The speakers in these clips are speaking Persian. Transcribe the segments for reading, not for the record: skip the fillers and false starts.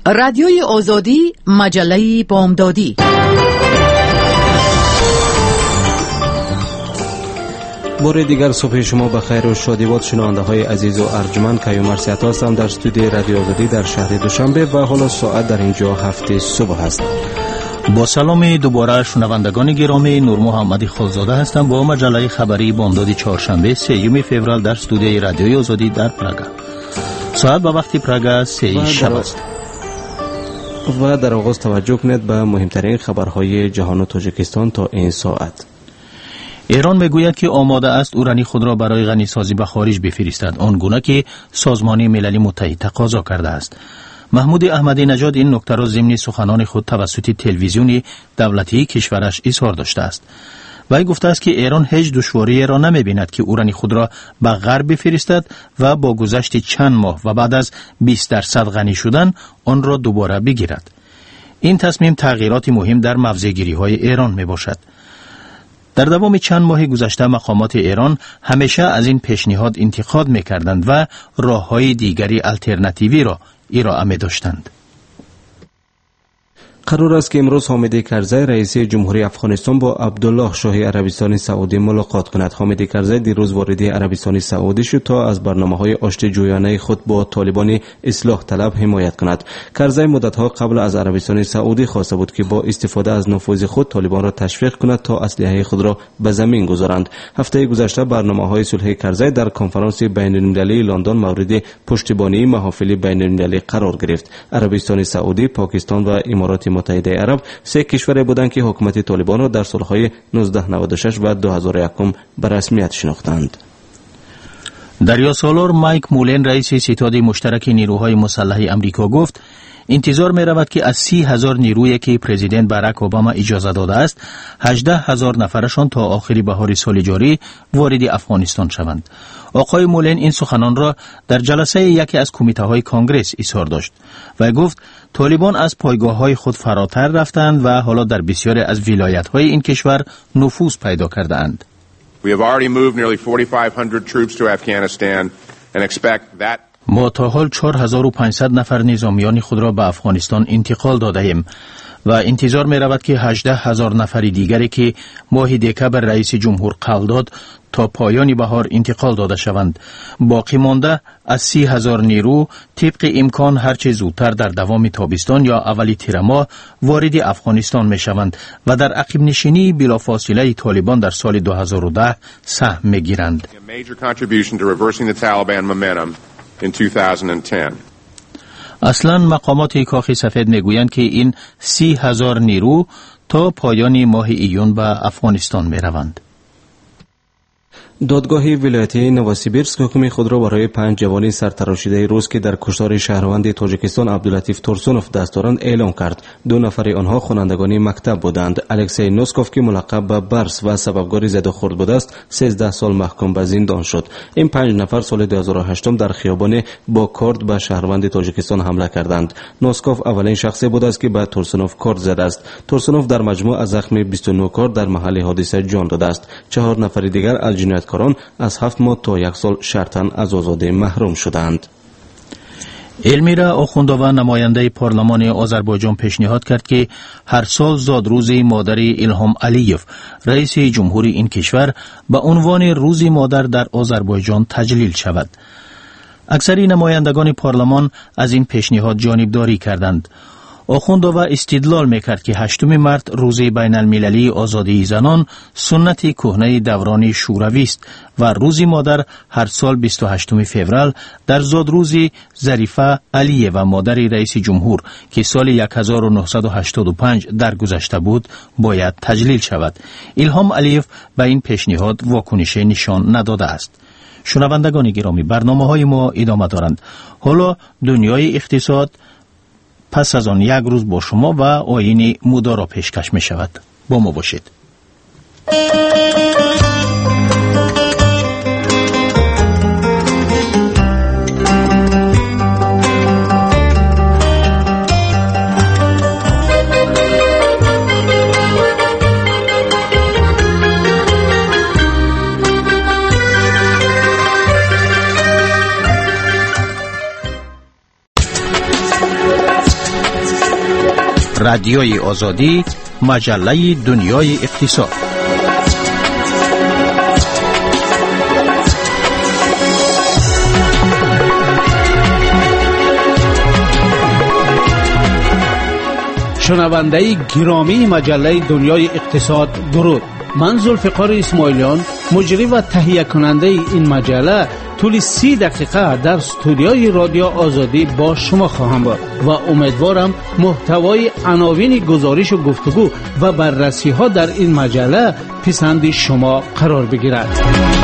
رادیوی آزادی، مجله بامدادی. بار دیگر صبح شما بخیر و شادی باد شنونده های عزیز و ارجمند. کیومرث سیاتا هستم در استودیوی رادیو آزادی در شهر دوشنبه و حالا ساعت در اینجا 7 صبح است. با سلام دوباره شنوندگان گرامی، نور محمدی خالزاده هستم با مجله خبری بامداد چهارشنبه 3 فوریه در استودیوی رادیوی آزادی در پراگ. ساعت به وقت پراگ 3 شب است. و در آغاز توجه کنید به مهمترین خبرهای جهان و تاجیکستان تا این ساعت. ایران میگوید که آماده است اورانی خود را برای غنیسازی به خارج بفرستد، آنگونه که سازمان ملل متحد تقاضا کرده است. محمود احمدی نژاد این نکته را ضمن سخنان خود توسط تلویزیون دولتی کشورش اظهار داشته است. وی گفته است که ایران هیچ دشواری را نمی‌بیند که اورانی خود را به غرب بفرستد و با گذشت چند ماه و بعد از 20% غنی شدن آن را دوباره بگیرد. این تصمیم تغییرات مهم در موضع‌گیری‌های ایران میباشد. در دوام چند ماه گذشته مقامات ایران همیشه از این پیشنهاد انتقاد می‌کردند و راه‌های دیگری الटरनेटिव्ی را ارائه می‌داشتند. قرار است که امروز حامد کرزی رئیس جمهوری افغانستان با عبدالله شاه عربستان سعودی ملاقات کند. حامد کرزی دیروز وارد عربستان سعودی شد تا از برنامه‌های آشتی جویانه خود با طالبان اصلاح طلب حمایت کند. کرزی مدت‌ها قبل از عربستان سعودی خواسته بود که با استفاده از نفوذ خود طالبان را تشویق کند تا اسلحه خود را به زمین گذارند. هفته گذشته برنامه‌های صلح کرزی در کنفرانس بین‌المللی لندن مورد پشتیبانی محافل بین‌المللی قرار گرفت. عربستان سعودی، پاکستان و امارات متحده عرب سه کشور بودند که حکومت طالبان را در سالهای 1996 و 2001 به رسمیت شناختند. دریاسالار مایک مولن رئیس ستاد مشترک نیروهای مسلح امریکا گفت انتظار می رود که از 30,000 نیرویی که پرزیدنت باراک اوباما اجازه داده است 18,000 نفرشان تا آخر بهار سال جاری وارد افغانستان شوند. آقای مولن این سخنان را در جلسه یکی از کمیته های کانگرس اظهار داشت و گفت طالبان از پایگاه های خود فراتر رفتند و حالا در بسیاری از ولایت های این کشور نفوذ پیدا کرده اند. We have already moved nearly 4,500 troops to Afghanistan and expect that ما تا حال 4,500 نفر نظامیان خود را به افغانستان انتقال داده ایم و انتظار می رود که 18,000 نفر دیگری که ماه دکبر رئیس جمهور قول داد تا پایان بهار انتقال داده شوند. باقی مانده از 30,000 نیرو طبق امکان هرچه زودتر در دوام تابستان یا اولی تیر ماه وارد افغانستان می شوند و در عقب نشینی بلافاصله طالبان در سال 2010 سهم می گیرند. in 2010. اصلا مقامات کاخ سفید میگویند که این 30,000 نیرو تا پایان ماه ایون به افغانستان می روند. دادگاه ولایتی نووسیبیرسک حکم خود را برای 5 جوان سرتراشیده روس که در کشتار شهروند تاجیکستان عبداللطیف تورسونوف دست دارند اعلام کرد. 2 نفر آنها خوانندگان مکتب بودند. الکسی نوسکوف که ملقب به برس و سببکار زد و خورد بوده است 13 سال محکوم به زندان شد. این 5 نفر سال 2008 در خیابان با کارد به شهروند تاجیکستان حمله کردند. نوسکوف اولین شخصی بوده است که به تورسونوف کارد زده است. تورسونوف در مجموع از زخم 29 کارد در محل حادثه جان داده است. 4 نفر دیگر از جنایتکاران از 7 ماه تا 1 سال شرطاً از آزادی محروم شدند. المیرا آخوندووا نماینده پارلمان آذربایجان پیشنهاد کرد که هر سال زادروز مادر ایلهام علیف رئیس جمهوری این کشور به عنوان روز مادر در آذربایجان تجلیل شود. اکثر نمایندگان پارلمان از این پیشنهاد جانبداری کردند. آخوندووا استدلال میکرد که 8 مارس روز بین المللی آزادی زنان سنت کهنه دوران شوروی است و روز مادر هر سال 28 فوریه در زادروز ظریفه علیه و مادر رئیس جمهور که سال 1985 درگذشته بود باید تجلیل شود. ایلهام علیف به این پیشنهاد واکنش نشان نداده است. شنوندگان گرامی، برنامه‌های ما ادامه دارند. حالا دنیای اقتصاد پس از آن 1 روز با شما و آیین مدارا پیشکش می شود. با ما باشید. رادیوی آزادی، مجله دنیای اقتصاد. شنونده گرامی مجله دنیای اقتصاد، درود. من ذوالفقار اسماعیلیان، مجری و تهیه کننده این مجله، طول 30 دقیقه در استودیوی رادیو آزادی با شما خواهم بود و امیدوارم محتوای عناوین گزارش و گفتگو و بررسی ها در این مجله پسند شما قرار بگیرد.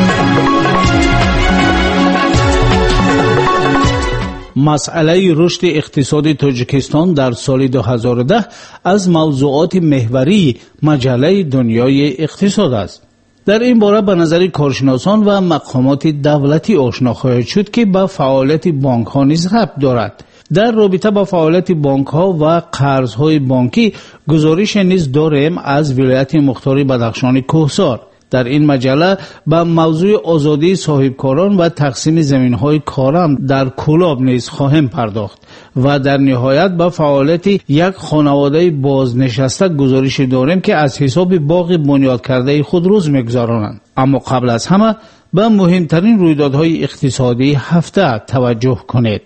مسئله رشد اقتصادی تاجیکستان در سال 2010 از موضوعات محوری مجله دنیای اقتصاد است. در این باره به نظر کارشناسان و مقامات دولتی آشنا خواهد شد که به فعالیت بانک ها نیز ربط دارد. در رابطه با فعالیت بانک ها و قرض های بانکی گزارش نیز داریم از ولایت مختار بدخشان کوهسار. در این مجله به موضوع آزادی صاحبکاران و تقسیم زمین‌های کارم در کلاب نیز خواهیم پرداخت و در نهایت به فعالیت یک خانواده بازنشسته گزارش داریم که از حساب باغ بنیاد کرده خود روز می‌گذرانند. اما قبل از همه به مهمترین رویدادهای اقتصادی هفته توجه کنید.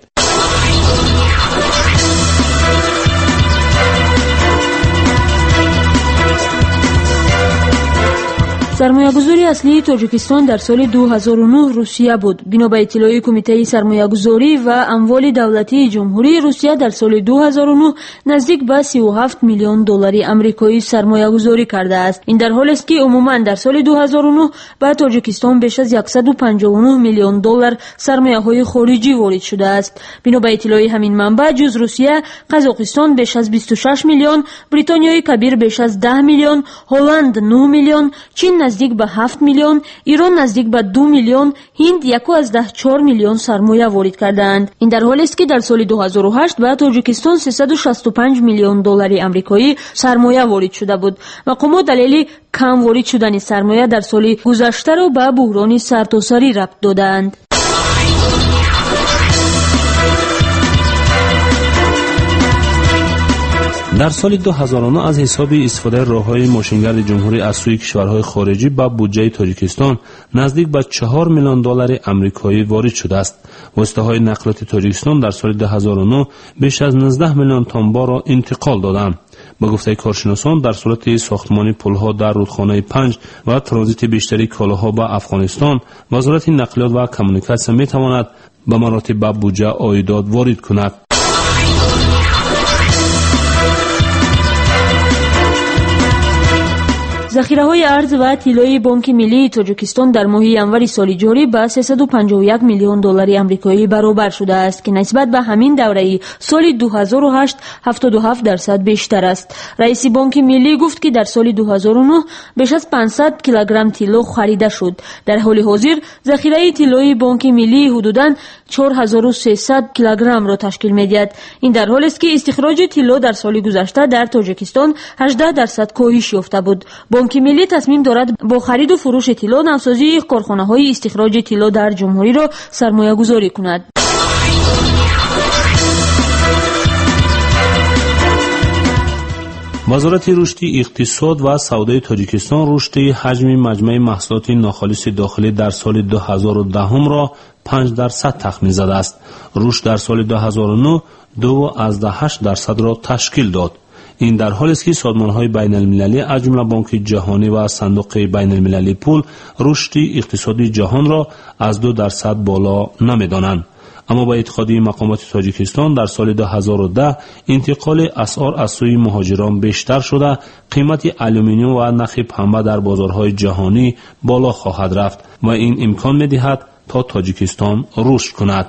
سرمایه‌گذاری اصلی تاجیکستان در سال 2009 روسیه بود. بنا به اطلاع کمیته سرمایه‌گذاری و اموال دولتی جمهوری روسیه در سال 2009 نزدیک به 37 میلیون دلار آمریکایی سرمایه‌گذاری کرده است. این در حالی است که عموما در سال 2009 به تاجیکستان بیش از 159 میلیون دلار سرمایه‌های خارجی وارد شده است. بنا به اطلاع همین منبع جز روسیه، قزاقستان بیش از 26 میلیون، بریتانیای کبیر بیش از 10 میلیون، هلند 9 میلیون، چین نزدیک به 7 میلیون، ایران نزدیک به 2 میلیون، هند 1.4 میلیون سرمایه وارد کردند. این در حالی است که در سال 2008 به تاجیکستان 365 میلیون دلار آمریکایی سرمایه وارد شده بود. مقامات دلیل کم وارد شدن سرمایه در سال گذشته را به بحران سرتاسری ربط دادند. در سال 2009 از حساب استفاده راه‌های ماشینگرد جمهوری از سوی کشورهای خارجی به بودجه تاجیکستان نزدیک به 4 میلیون دلار آمریکایی وارد شده است. واسطه‌های نقلیات تاجیکستان در سال 2009 بیش از 19 میلیون تن را انتقال دادند. با گفته کارشناسان در صورت ساختمان پل‌ها در رودخانه 5 و ترانزیت بیشتری کالاها به افغانستان، وزارت نقلیات و کمیونیکاسیون می‌تواند به مراتب به بودجه عایدات وارد کند. ذخیره‌های ارز و طلای بانک ملی تاجیکستان در ماه ینور سال جاری به 351 میلیون دلار آمریکایی برابر شده است که نسبت به همین دوره سال 2008 77% بیشتر است. رئیس بانک ملی گفت که در سال 2009 بیش از 500 کیلوگرم طلا خریده شد. در حال حاضر ذخیره طلای بانک ملی حدوداً 4300 کیلوگرم را تشکیل می‌دهد. این در حالی است که استخراج طلا در سال گذشته در تاجیکستان 18% کاهش یافته بود. بانک ملی تصمیم دارد با خرید و فروش طلا نوسازی کارخانه‌های استخراج طلا در جمهوری را سرمایه‌گذاری کند. وزارت رشد اقتصاد و سودای تاجیکستان رشد حجم مجموع محصولات ناخالص داخلی در سال 2010 را 5% تخمین زده است. رشد در سال 2009 2.8% را تشکیل داد. این در حالی است که سازمان‌های بین‌المللی از جمله بانک جهانی و صندوق بین‌المللی پول رشد اقتصادی جهان را از 2% بالا نمی‌دانند. اما با اتحادیه مقامات تاجیکستان در سال 2010 انتقال اسعار از سوی مهاجران بیشتر شده، قیمت آلومینیوم و نرخ پنبه در بازارهای جهانی بالا خواهد رفت و این امکان می‌دهد تا تاجیکستان رشد کند.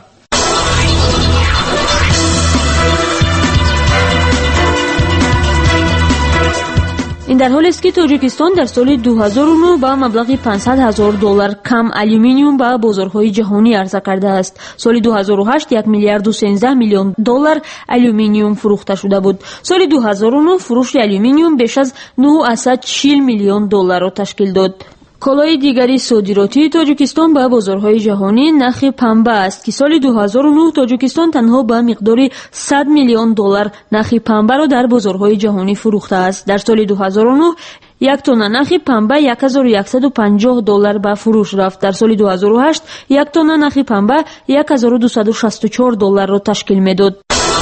این در حالی است که تاجیکستان در سال 2009 با مبلغ 500,000 دلار کم آلومینیوم به بازارهای جهانی عرضه کرده است. سال 2008 1 میلیارد و 13 میلیون دلار آلومینیوم فروخته شده بود. سال 2009 فروش آلومینیوم بیش از 9.40 میلیون دلار را تشکیل داد. کالای دیگری صادراتی تاجیکستان به بازارهای جهانی نرخ پنبه است که سال 2009 تاجیکستان تنها به مقدار 100 میلیون دلار نرخ پنبه را در بازارهای جهانی فروخته است. در سال 2009 یک تن نرخ پنبه 1150 دلار به فروش رفت. در سال 2008 یک تن نرخ پنبه 1264 دلار را تشکیل می‌داد.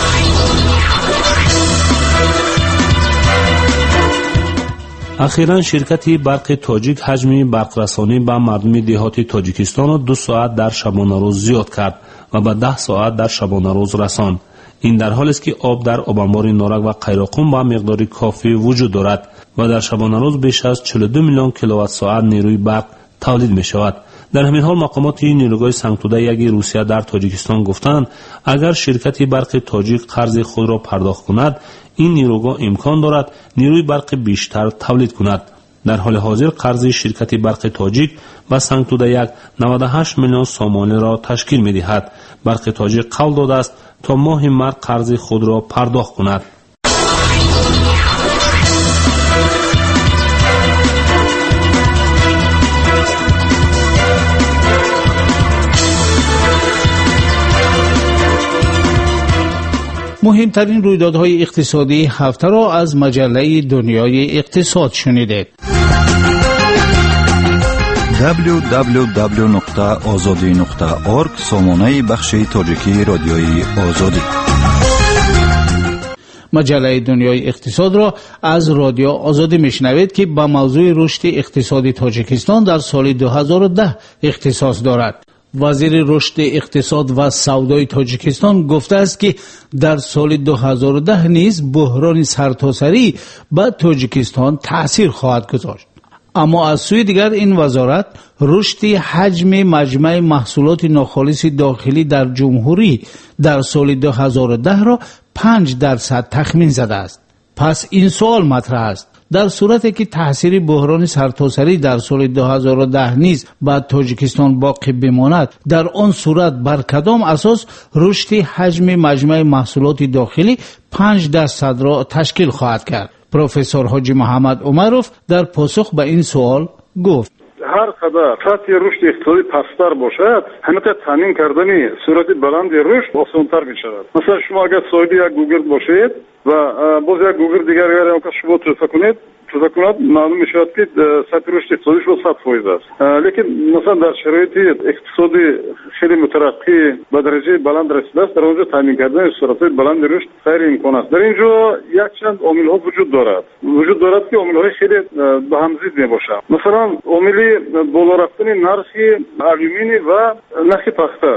اخیراً شرکت برق تاجیک حجم برقرسانی به مردم دهات تاجیکستان را 2 ساعت در شبانه روز زیاد کرد و به 10 ساعت در شبانه روز رساند. این در حالی است که آب در آبانبار نارنگ و قیراقون به مقدار کافی وجود دارد و در شبانه روز بیش از 42 میلیون کیلووات ساعت نیروی برق تولید می شود. در همین حال مقامات نیروگاه سنگتوده یک روسیه در تاجیکستان گفتند اگر شرکت برق تاجیک قرض خود را پرداخت کند این نیروگاه امکان دارد نیروی برق بیشتر تولید کند. در حال حاضر قرض شرکت برق تاجیک به سنگتوده یک 98 میلیون سومانی را تشکیل می دهد. برق تاجیک قول داده است تا ماه مارس قرض خود را پرداخت کند. مهمترین رویدادهای اقتصادی هفته را از مجله دنیای اقتصاد شنیدید. www.azadi.org سامانه بخش تاجیکی رادیوی آزادی. مجله دنیای اقتصاد را از رادیو آزادی میشنوید که با موضوع رشد اقتصادی تاجیکستان در سال 2010 اختصاص دارد. وزیر رشد اقتصاد و سودای تاجیکستان گفته است که در سال 2010 نیز بحران سرتاسری به تاجیکستان تأثیر خواهد گذاشت. اما از سوی دیگر این وزارت رشد حجم مجمع محصولات ناخالص داخلی در جمهوری در سال 2010 را 5% تخمین زده است. پس این سوال مطرح است: در صورتی که تاثیر بحران سرتاسری در سال 2010 نیز بر تاجیکستان باقی بماند، در آن صورت بر کدام اساس رشد حجم مجمع محصولات داخلی 5% را تشکیل خواهد کرد؟ پروفسور حاجی محمد عمروف در پاسخ به این سوال گفت: هر قدر سطح رشد اقتصادی پستر باشد، همینطور تامین کردن سرعت بلند رشد آسان‌تر می‌شود. مثلا شما اگر صاحب یک گوگل باشید و باز یک گوگل دیگر اگر شما توسعه کنید معلوم میشود که سطح رشد اقتصادیش 100% است. لیکن مثلا در شرایط اقتصادی خیلی مترقی به درجه بلند رسیده است، در اونجا تامین کردن سرعت بلند رشد غیر امکان است. در اینجا یک چند عامل ها وجود دارد که عامل های خیلی به هم ضد میباشند. مثلا عامل بالا رفتن نرخ آلومینی و نرخ پخته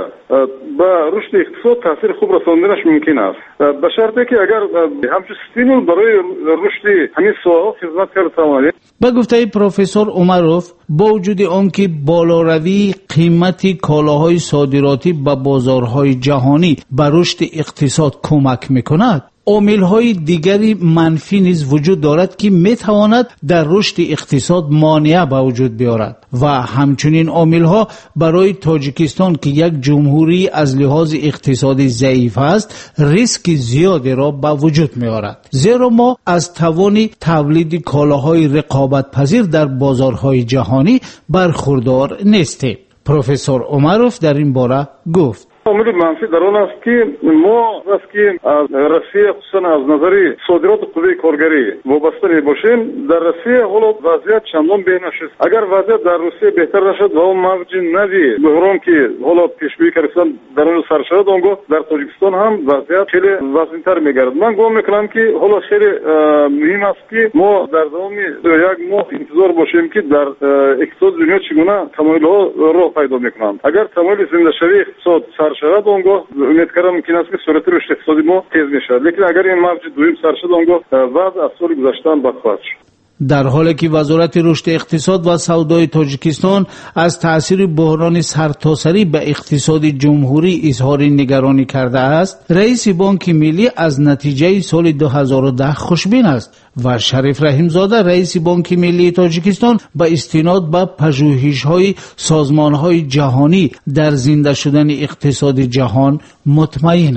به رشد اقتصاد تاثیر خوب رساندنش ممکن است، به شرطی که اگر همچون استیمول برای رشد همین سوال خدمت کرد توانید. به گفته پروفسور عمروف، با وجود آنکه بالاروی قیمت کالاهای صادراتی به بازارهای جهانی به رشد اقتصاد کمک میکند، عامل‌های دیگری منفی نیز وجود دارد که میتواند در رشد اقتصاد مانع به وجود بیاورد و همچنین عامل‌ها برای تاجیکستان که یک جمهوری از لحاظ اقتصادی ضعیف است ریسک زیادی را به وجود می‌آورد، زیرا ما از توان تولید کالاهای رقابت پذیر در بازارهای جهانی برخوردار نیستیم. پروفسور عمروف در این باره گفت: عامل منفی در آن است که ما وقتی از روسیه خصوصا از نظر صادرات قوه کارگری وابسته باشیم، در روسیه حالا وضعیت چندان بهتر نشد. اگر وضعیت در روسیه بهتر نشد و اون موج نوی بحران که حالا پیش‌بینی کردن در اون سر شد، اونگاه در تاجیکستان هم وضعیت خیلی وخیم‌تر می‌گردد. من گمان می‌کنم که حالا خیلی مهم است که ما در دام یک ماه انتظار باشیم که در اقتصاد دنیا چگونه تمایل‌ها راه پیدا می‌کنند. اگر تمایل زنده شوی اقتصاد سر شود، اونگاه امید کردم ممکن است که سرعت رشد اقتصادی ما تیز می‌شود. لیکن اگر این موج دوم سر شد، اونگاه وضع از سال گذشته بد خواهد شد. در حالی که وزارت رشد اقتصاد و سودای تاجیکستان از تأثیر بحران سرتاسری به اقتصاد جمهوری اظهار نگرانی کرده است، رئیس بانک ملی از نتیجه سال 2010 خوشبین است و شریف رحیمزاده رئیس بانک ملی تاجیکستان به استناد به پژوهش‌های سازمان‌های جهانی در زنده شدن اقتصاد جهان مطمئن است.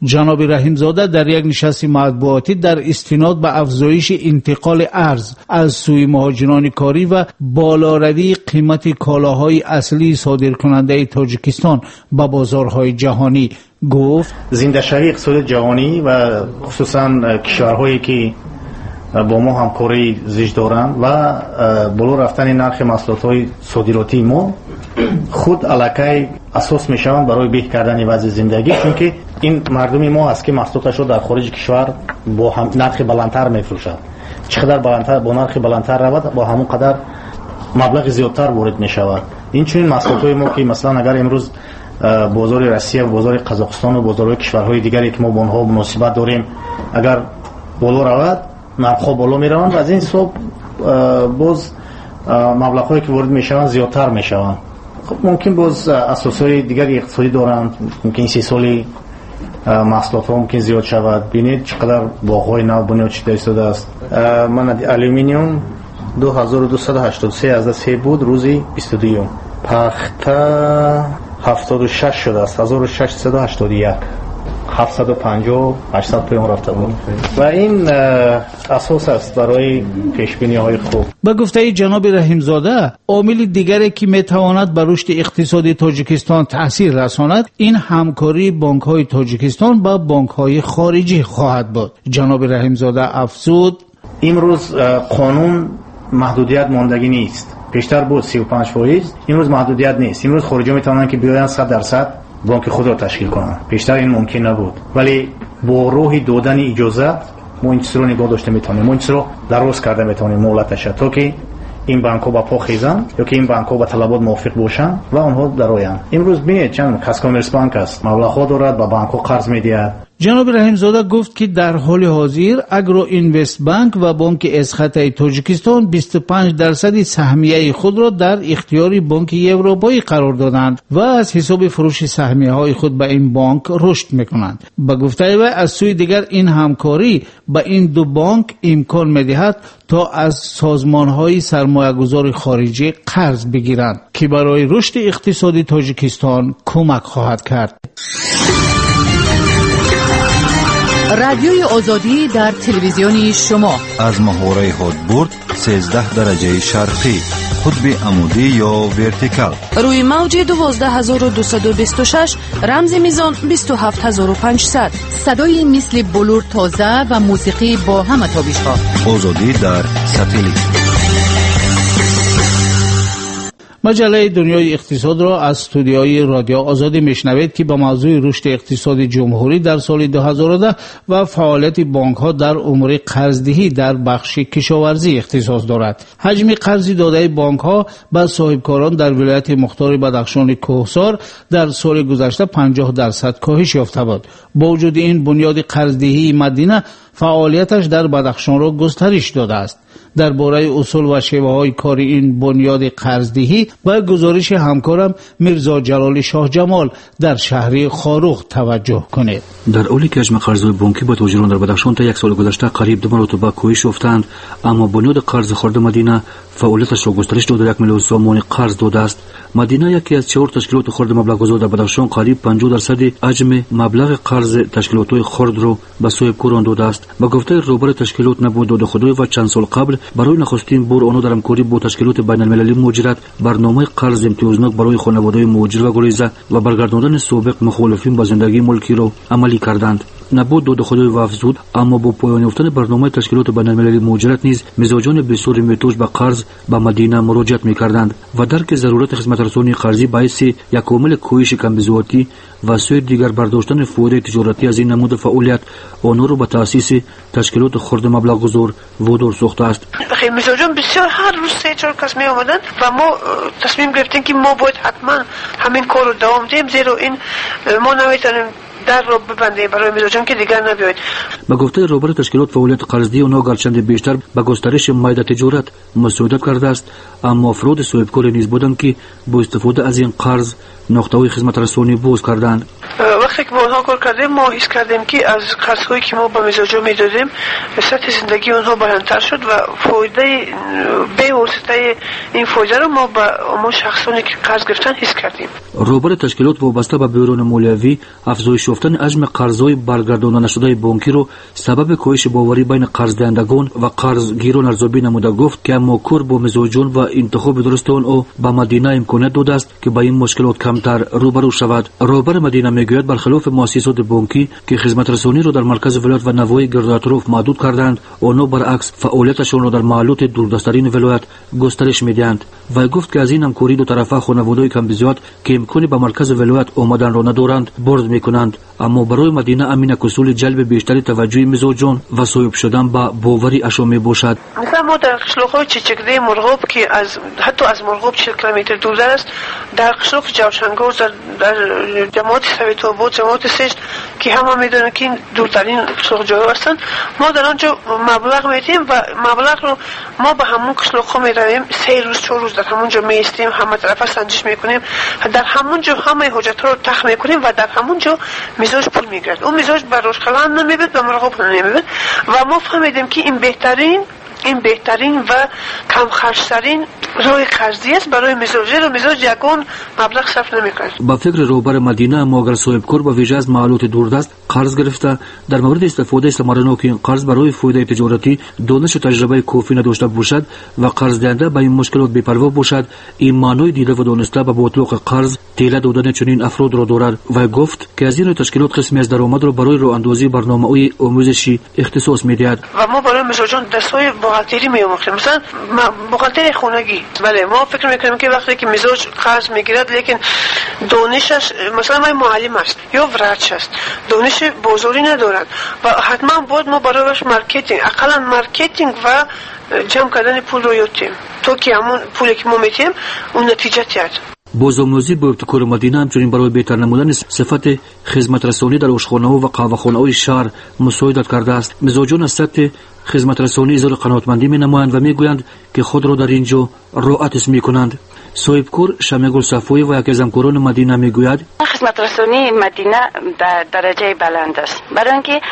جناب رحیمزاده در یک نشست مطبوعاتی در استناد به افزایش انتقال ارز از سوی مهاجران کاری و بالاروی قیمت کالاهای اصلی صادرکننده تاجیکستان به بازارهای جهانی گفت زنده‌شوی اقتصاد جهانی و خصوصا کشورهایی که با ما همکاری زیست دارند و بالا رفتن نرخ محصولات صادراتی ما خود علاقه اساس میشوند برای بهتر کردن وضع زندگی، چون که این مردم ما است که محصولاتش رو در خارج کشور با نرخ بلندتر میفروشند. چقدر بلندتر با نرخ بلندتر رود با همون قدر مبلغ زیادتر وارد میشود. این چنین محصولات ما که مثلا اگر امروز بازار روسیه و بازار قزاقستان و بازارهای کشورهای دیگری که ما با آنها مناسبت داریم اگر بالا رود نرخ‌ها بالا میروند و از این حساب باز مبلغ‌هایی که وارد میشوند زیادتر میشوند. خب ممکن باز اساسهای دیگری اقتصادی دارند، ممکن 3 سالی محصولات‌ها ممکن زیاد شود. ببینید چقدر باغ‌های نو بنیاد شده ایستاده است. من الومینیوم 2283 از دست بود روزی 22 پخته 76 شده است 1681 750 800 پیام رفته بود و این اساس است برای پیشبینی‌های خوب. به گفته جناب رحیمزاده عامل دیگری که میتواند بر رشد اقتصادی تاجیکستان تاثیر رساند این همکاری بانک‌های تاجیکستان با بانک‌های خارجی خواهد بود. جناب رحیمزاده افزود امروز قانون محدودیت ماندگی نیست. پیشتر بود 35%، امروز محدودیت نیست. امروز خارجی میتونن که بیاین 100% بانک خود را تشکیل کنن. پیشتر این ممکن نبود، ولی با راه دادن اجازه ما این چیز رو نگاه داشته میتونیم، ما این چیز رو درست کرده میتونیم مهلتش تا که این بانک ها با پا خیزن یا که این بانک ها با طلبات موافق باشن و آنها درآیند. امروز ببینید چند کاسکامرس بانک است، مبلغ ها دارد با بانک ها قرض میدهد. جناب رحیمزاده گفت که در حال حاضر اگرو اینوست بانک و بانک اسخط تاجیکستان 25% سهمیه خود را در اختیار بانک اروپایی قرار دادند و از حساب فروش سهمیه های خود به این بانک رشد میکنند. به گفته او از سوی دیگر این همکاری به این دو بانک امکان میدهد تا از سازمان های سرمایه گذار خارجی قرض بگیرند که برای رشد اقتصادی تاجیکستان کمک خواهد کرد. رادیوی آزادی در تلویزیون شما از محوره هادبورد 13 درجه شرقی، قطب عمودی یا ورتیکال، روی موج 12226 رمز میزان 27500. صدای مثل بلور تازه و موسیقی با همه تابش‌ها. آزادی در ساتلیت. مجله دنیای اقتصاد را از استودیوی رادیو آزادی میشنوید که با موضوع رشد اقتصادی جمهوری در سال 2010 و فعالیت بانک ها در امور قرضدهی در بخش کشاورزی اختصاص دارد. حجم قرض داده بانک ها به صاحبکاران در ولایت مختار بدخشان کوهسار در سال گذشته 50% کاهش یافته بود. با وجود این بنیاد قرضدهی مدینه فعالیتش در بدخشان را گسترش داده است. درباره اصول و شیوه‌های کار این بنیاد قرضدهی با گزارش همکارم میرزا جلال شاه جمال در شهر خاروخ توجه کنید. در حالی که حجم قرض‌های بانکی با تاجران در بدخشان تا یک سال گذشته قریب 2 مرتبه کاهش یافتند، اما بنیاد قرض خرد مدینه فعالیتش را گسترش داده 1 میلیون سوم قرض داده است. مدینه یکی از 4 تشکیلات خرد مبلغ گذار در بدخشان قریب 50% حجم مبلغ قرض تشکیلات خرد را به صاحبکاران داده است. با گفته رهبر تشکیلات نبود داده خدای و چند سال قبل برای نخستین بار آنها در همکاری با تشکیلات بین المللی مهاجرت برنامه قرض امتیازناک برای خانواده‌های مهاجر و گریزه و برگرداندن سابق مخالفین به زندگی ملکی را عملی کردند. نبود داده خدای و افزود اما با پایان یافتن برنامه تشکیلات بین المللی مهاجرت نیز مزاجان بسیاری محتاج به قرض به مدینه مراجعت می‌کردند و درک ضرورت خدمت رسانی قرضی باعث یک عامل کاهش کمبزواتی و سوی دیگر برداشتن فایده تجارتی از این نمود فعالیت آنها را به تأسیس تشکیلات خرد مبلغ گذار وادار ساخته است. خیلی مزاجان بسیار هر روز 3-4 کس می آمدند و ما تصمیم گرفتیم که ما باید حتما همین کار رو دوام دهیم، زیرا این ما نمیتونیم در رو ببنده برای مزاجان که دیگر نبیاید. با گفته رهبر تشکیلات فعالیت قرضدهی آنها گرچند بیشتر به گسترش میدان تجارت مساعدت کرده است، اما افراد صاحبکار نیز بودند که با استفاده از این قرض نقطه‌های خدمت رسانی باز کردند. وقتی که با آنها کار کردیم ما حس کردیم که از قرض‌هایی که ما به مزاجان میدادیم سطح زندگی آنها بلندتر شد و فایده به واسطه این فایده رو ما با شخصانی که قرض گرفتن حس کردیم. رهبر تشکیلات وابسته به بیورون مالیوی افزایش یافتن حجم قرض‌های برگردانده نشده بانکی رو سبب کاهش باوری بین قرضدهندگان و قرضگیران ارزیابی نموده گفت که ماکور با مزاجون و انتخاب درست آن او به مدینه امکانیت داده است که با این مشکلات کمتر روبرو شود. رهبر مدینه میگوید برخلاف مؤسسات بانکی که خدمت رسانی را در مرکز ولایت و نواحی گرد اطراف محدود کردند، آنها برعکس فعالیتشان را در محلات دوردستترین ولایت گسترش میدهند. و گفت که از این همکاری دو طرفه خانواده‌های کم بزیاد که امکانی به مرکز ولایت آمدن را ندارند برد میکنند، اما برای مدینه امین اصول جلب بیشتری توجه مزاجان و صاحب شدن به باوری اشا می باشد. مثلا ما در قشلوق‌های چچکده مرغوب که حتی از مرغوب 40 کیلومتر دور است، در قشلوق جوشنگور در جماعت سویت آباد، جماعت سشت که همه میدونن که این دورترین قشلوق جای هستند، ما در آنجا مبلغ میدیم و مبلغ رو ما به همون قشلوق‌ها میرویم 3 روز 4 روز در همونجا میستیم، همه طرفه سنجش میکنیم، در همونجا همه حجت رو تخ میکنیم و در همونجا مزاج پول میگرد. اون مزاج بر روشخلان نمیبید و مرغوب نمیبید و ما فهمیدیم که این بهترین و کم خرج‌ترین راه قرضی است برای مزاج یگان مبلغ صرف نمی‌کند. با فکر رهبر مدینه ما اگر صاحب کار با ویژه از محلات دوردست قرض گرفته در مورد استفاده ثمرناک این قرض برای فایده تجارتی دانش و تجربه کافی نداشته باشد و قرض دهنده به این مشکلات بی‌پروا باشد، این معنای دیده و دانسته به اطلاق قرض تیله دادن چنین افراد را دارد. و گفت که از این تشکیلات قسمی از درآمد را برای راه اندازی برنامه‌های آموزشی اختصاص می‌دهد و ما برای مزاجان دستای بوغالتری می‌آموزیم. مثلا بوغالتری خانگی، بله ما فکر می‌کنیم که وقتی که مزاج قرض می‌گیرد لیکن دانشش مثلا ما معلم است یا ورچ است، دانش بزرگی ندارد و حتما باید ما برایش اقلا مارکتینگ و جمع کردن پول رو یادیم تا که همون پولی که ما می‌تیم اون نتیجه تیاد. بازآموزی با ابتکار مدینه همچنین برای بهتر نمودن صفت خدمت رسانی در آشخانه‌ها و قهوه‌خانه‌های شهر مساعدت کرده است. مزاجان از سطح خدمت رسانی اظهار قناعتمندی می‌نمایند و می‌گویند که خود را در اینجا راحت می‌کنند. صاحب کار شمیگل صفوی و یکی از همکاران مدینه میگوید خدمت رسانی مدینه در درجه بلند است، برای اینکه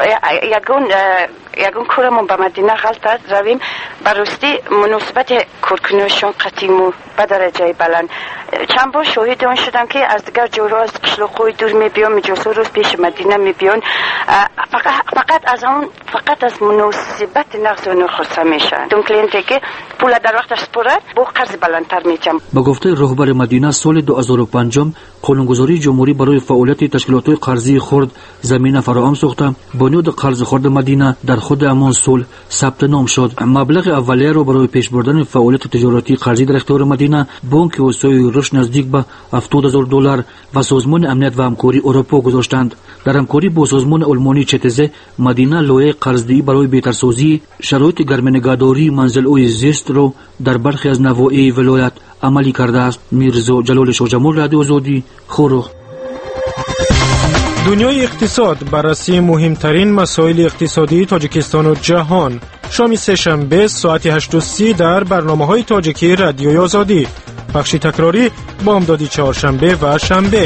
یگون کارمون به مدینه غلط است رویم براستی مناسبت کارکنانشون قطعیمو به درجه بلند. چند بار شاهد آن شدم که از دیگر جورا از قشلوق‌های دور میبیان مجلس روز پیش مدینه میبیان، فقط از مناسبت نقض و خرسه میشن. دون کلینتی که پول در وقتش سپرد با قرض بلندتر میچم. با گفته رهبر مدینه سال 2005 قانونگذاری جمهوری برای فعالیت تشکیلات قرضی خرد زمینه فراهم ساخته. بنیاد قرض خرد مدینه در خود همان سال ثبت نام شد. مبلغ اولیه را برای پیش بردن فعالیت تجارتی قرضی در اختیار مدینه بانک وسای رشد نزدیک به $70,000 و سازمان امنیت و همکاری اروپا گذاشتند. در همکاری با سازمان آلمانی چتزه مدینه لایحه قرضدهی برای بهترسازی شرایط گرم‌نگهداری منزل‌های زیست را در برخی از نواحی ولایت عملی کرده است. میرزا جلال شاهجمال، رادیو آزادی، خورخ. دنیای اقتصاد، بررسی مهمترین مسائل اقتصادی تاجیکستان و جهان. شام سه‌شنبه ساعت 8:30 در برنامه‌های تاجیکی رادیوی آزادی. بخش تکراری بامدادی چهارشنبه و شنبه.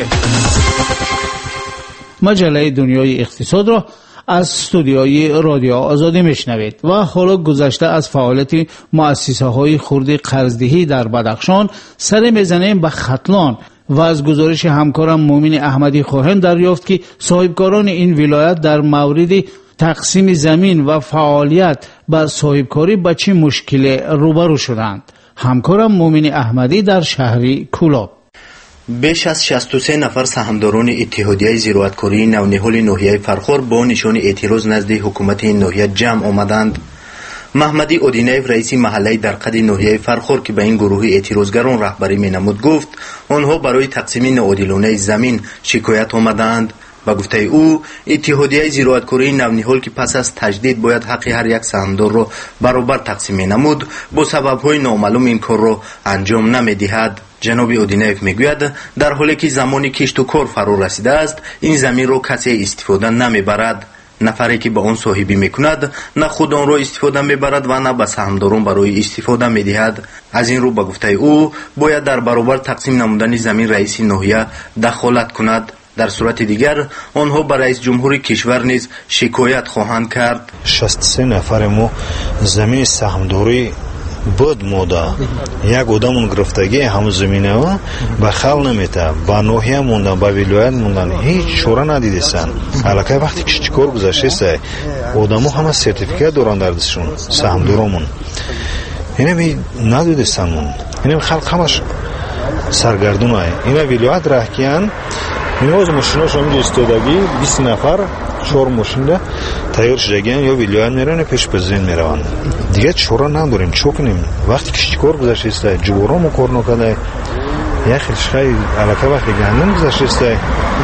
مجله دنیای اقتصاد را از استودیوی رادیو آزادی میشنوید و حالا گذشته از فعالیت مؤسسه‌های خرد قرضدهی در بدخشان سر میزنیم به ختلان و از گزارش همکارم مومن احمدی خواهیم دریافت که صاحبکاران این ولایت در مورد تقسیم زمین و فعالیت با صاحبکاری با چه مشکل روبرو شدند. همکارم مومن احمدی در شهری کولاب. بیش از 63 نفر سهامداران اتحادیه زراعتکاری نونهال ناحیه فرخار با نشان اعتراض نزد حکومت این ناحیه جمع آمدند. محمدی اودینیف رئیس محله درقد ناحیه فرخار که به این گروه اعتراضگران رهبری می‌نمود گفت آنها برای تقسیم ناعادلانه زمین شکایت آمدند. با گفته او اتحادیه زراعتکاری نونهال که پس از تجدید باید حق هر یک سهامدار را برابر تقسیم نمود با سبب‌های نامعلوم این کار را انجام نمی‌دهد. جناب اودینیف میگوید در حالی که زمانی کشت و کار فرا رسیده است این زمین را کسی استفاده نمیبرد. نفری که به آن صاحبی میکند نه خود آن را استفاده میبرد و نه به سهامداران برای استفاده میدهد. از این رو به گفته او باید در برابر تقسیم نمودن زمین رئیس ناحیه دخالت کند. در صورت دیگر آنها به رئیس جمهور کشور نیز شکایت خواهند کرد. 63 نفر ما زمین سهامداری بود مودا یک آدمون گرفتگی همون زمینه ها به خل نمیته، با نوحیه موندن، با ولایت موندن، هیچ شوره ندیدستن. الکی وقتی که چیکار گذاشته آدمو همه سرتیفیکت دارن در دستشون، سهمدارامون اینه ندیدستن. اینه خلق همش سرگردون های اینه ولایت رهکیان نیاز ماشیناش همینجا استادگی 20 نفر 4 ماشین ده تیار شدگیان یا ولایت میرن پیش پرزیدنت میرون دیگه چورا نداریم. چو کنیم وقتی که چیکار گذاشته جبرامو کار نکرده یا خیلیش خیلی علاقه وقتی گندم گذاشته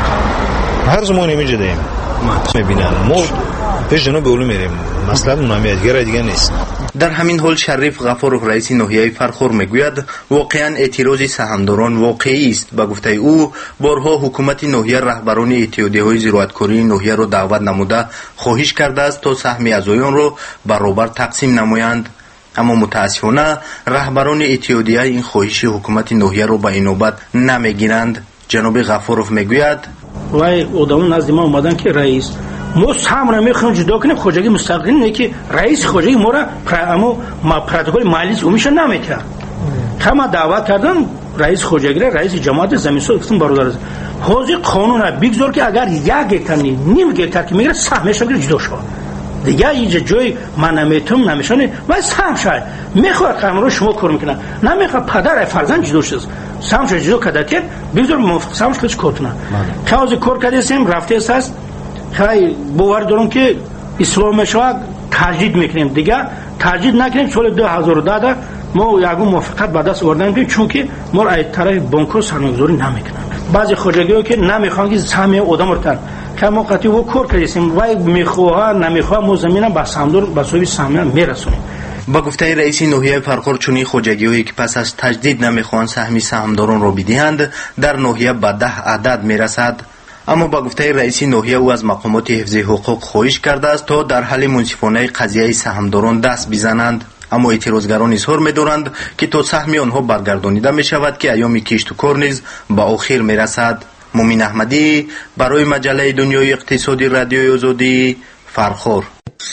هر زمان اینجا داریم میبینن ما پیش جنوب اولو میریم مثلا اونم دیگه نیست. در همین حال شریف غفارov رئیس ناحیه فرخور میگوید واقعا اعتراض سهامداران واقعی است. به گفته او بارها حکومت ناحیه رهبران اتحادیه‌های زراعتکاری ناحیه را دعوت نموده خواهش کرده است تا سهم اعضایان را برابر تقسیم نمایند، اما متاسفانه رهبران اتحادیه این خواهش حکومت ناحیه را به این نوبت نمیگیرند. جناب غفارov میگوید وای آدمون نزد ما اومدن که رئیس ما سهم را میخوایم جدا کنیم، خوجگی مستقل نه که رئیس خوجگی ما را ما پروتکل مالیش اومیش نمیته. همه دعوت کردن رئیس خوجگی را رئیس جماعت زمینسو گفتم برادر حاضر قانون را بگذار که اگر 1 گیتر نیم گیتر که میگیره سهمش رو جدا شو دیگه اینجا جای من نمیتونم نمیشونه و سهم شاید میخواد قانون رو شما کار میکنه نمیخواد پدر فرزند جدا شد سهمش جدا کردن بگذار موافق سهمش کش کتونه که از کار کردیم رفته است خیلی باور دارم که اسلام شما تجدید میکنیم دیگه تجدید نکنیم. سال 2010 ما یگون موافقت به دست آوردیم چون که ما از طرف بانک سرمایه‌گذاری نمیکنیم. بعضی خوجگی‌ها که نمیخوان که سهم آدم رو تن که ما قطعی و کار کردیم و میخواه نمیخواه ما زمین به سهمدار به صوب سهمیه میرسونیم. با گفته رئیس ناحیه فرخور چونی خوجگی‌هایی که پس از تجدید نمیخوان سهم سهمداران را بدهند در ناحیه به 10 عدد میرسد. اما با گفته رئیس ناحیه او از مقامات حفظ حقوق خواهش کرده است تا در حل منصفانه قضیه سهمداران دست بزنند. اما اعتراضگران اظهار می‌دارند که تا سهم آنها برگردانیده می‌شود که ایام کشت و کار نیز به آخر می‌رسد. مومین احمدی برای مجله دنیای اقتصادی رادیوی آزادی فرخور.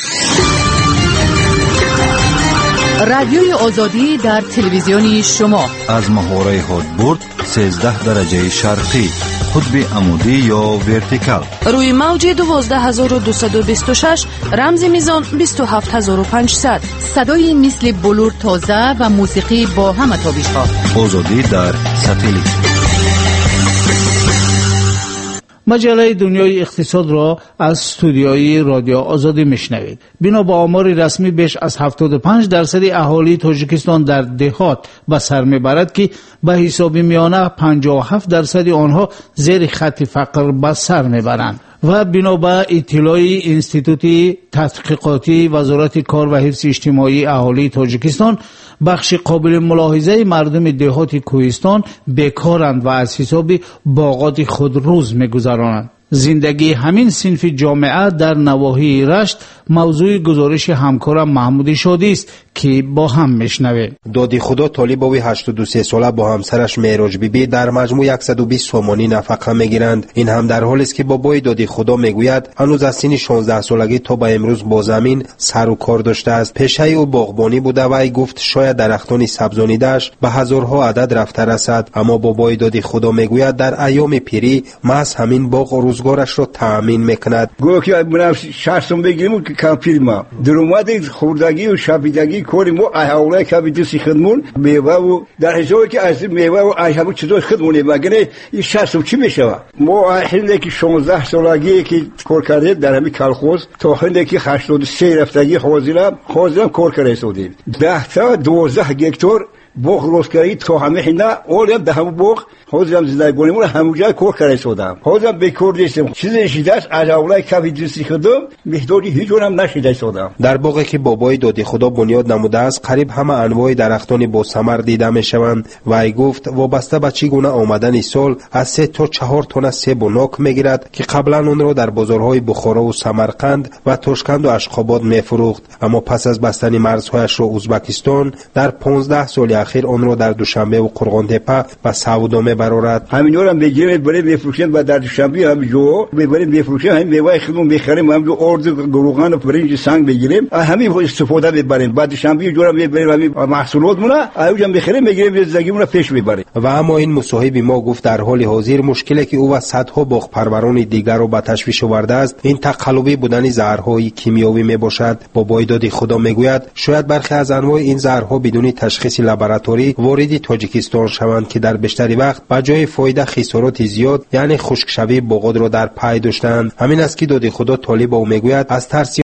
رادیوی آزادی در تلویزیونی شما از محوره هودبورد 13 درجه شرقی قطب عمودی یا ورتیکال روی موج 12226 رمز میزان 27500 صدای مثل بلور تازه و موسیقی با همه تابش‌ها. آزادی در ساتلیت. مجله دنیای اقتصاد را از استودیوی رادیو آزادی میشنوید. بنا به آمار رسمی بیش از 75% اهالی تاجیکستان در دهات به سر میبرد که به حساب میانه 57% آنها زیر خط فقر به سر میبرند. و بنا به اطلاع انستیتوت تحقیقاتی وزارت کار و حفظ اجتماعی اهالی تاجیکستان، بخش قابل ملاحظه مردم دهات کوهستان بیکارند و از حساب باغات خود روز می‌گذرانند. زندگی همین صنف جامعه در نواحی رشت موضوع گزارش همکارم محمود شادی است که با هم میشنویم. دادی خدا طالباوی 83 ساله با همسرش معراج بیبی در مجموع 120 سومانی نفقه میگیرند. این هم در حالی است که بابای دادی خدا میگوید هنوز از سن 16 سالگی تا به امروز با زمین سر و کار داشته است. پیشه او باغبانی بوده و ای گفت شاید درختان سبزانیده‌اش به هزارها عدد رفته رسد، اما بابای دادی خدا میگوید در ایام پیری محض همین باغ روزگارش را تأمین میکند. گویا که من 60 بگیریم که کمپیر ما درآمد خوردگی و شبیدگی کاری ما اهالی که به دست خودمون میوه و در حسابی که از میوه و همون چیزا خودمون مگه این 60 چی میشه؟ ما هنده که 16 سالگی که کار کردیم در همین کالخوز تا هنده که 83 رفتگی حاضرم کار کردیم 10 تا 12 هکتار باغ روزگاری تا همه هنده اولم به همون باغ حاضرم زندگانیمون همونجا کار کرده شدم. حاضرم به کار نیستم. چیزی شده است از اولای کفی دستی خودم محتاجی هیچ جورم نشده شدم. در باغی که بابای دادی خدا بنیاد نموده است قریب همه انواع درختان با ثمر دیده میشوند و ای گفت وابسته به چگونه آمدن سال از 3 تا 4 تن سیب و ناک میگیرد که قبلا آن را در بازارهای بخارا و سمرقند و تاشکند و اشخاباد میفروخت، اما پس از بستن مرزهایش را ازبکستان در 15 سال اخیر آن را در دوشنبه و قرغان تپه و سعودامه میبرارد. همین رو هم بگیریم برای میفروشیم و در شنبه هم جو میبریم میفروشیم، همین میوه خودمون میخریم، هم جو ارد گروگان و برنج سنگ بگیریم، همین استفاده میبریم. بعد شنبه جو رو میبریم همین محصولاتمون اونجا میخریم میگیریم زندگیمون رو پیش میبریم. و اما این مصاحب ما گفت در حال حاضر مشکلی که او و صدها باغ پروران دیگر رو به تشویش آورده است این تقلبی بودن زهرهای کیمیایی میباشد. با بایداد خدا میگوید شاید برخی از انواع این زهرها بدون تشخیص لابراتوری وارد تاجیکستان شوند که در بیشتر وقت به جای فایده خسارات زیاد یعنی خشکشوی باغات را در پی داشتند. همین است که داد خدا طالب او میگوید از ترس